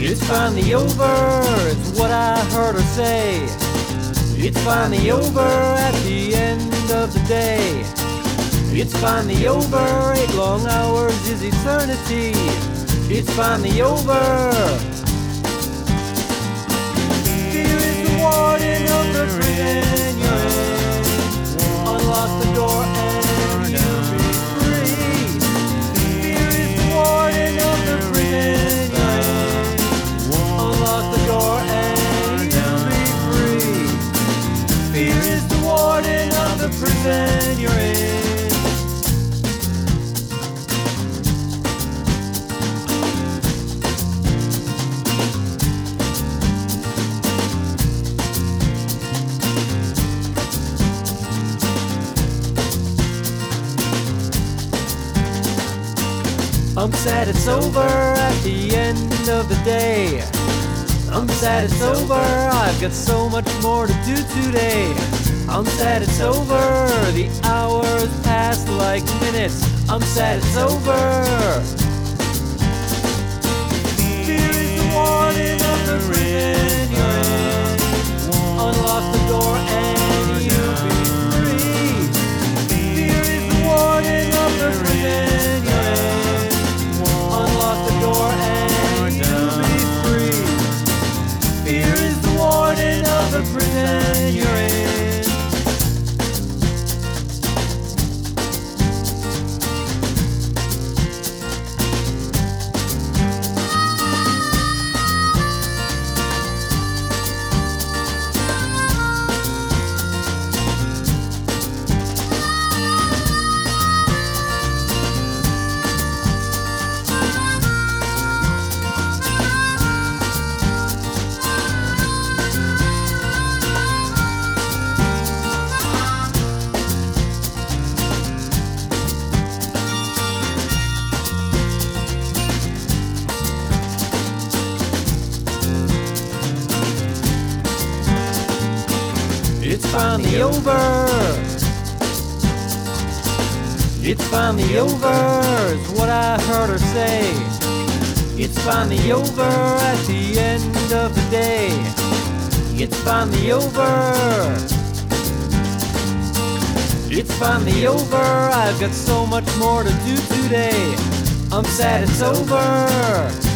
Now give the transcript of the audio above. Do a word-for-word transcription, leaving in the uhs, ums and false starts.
It's finally over, it's what I heard her say. It's finally over at the end of the day. It's finally over, eight long hours is eternity. It's finally over. Fear is the warden of the prison you're in. Unlock the door and you'll be free. Fear is the warden of the prison you're in. Unlock the door and you'll be free. Fear is the warden of the prison you're in. I'm sad it's over at the end of the day. I'm sad it's over, I've got so much more to do today. I'm sad it's over, the hours pass like minutes. I'm sad it's over. Fear is the warden of the prison you're in. Unlock the door and you'll be free. Fear is the warden of the prison you're in. Unlock the door and you'll be free. Fear is the warden of the prison you're in. It's finally over. It's finally over, is what I heard her say. It's finally over at the end of the day. It's finally over. It's finally over, I've got so much more to do today. I'm sad it's over.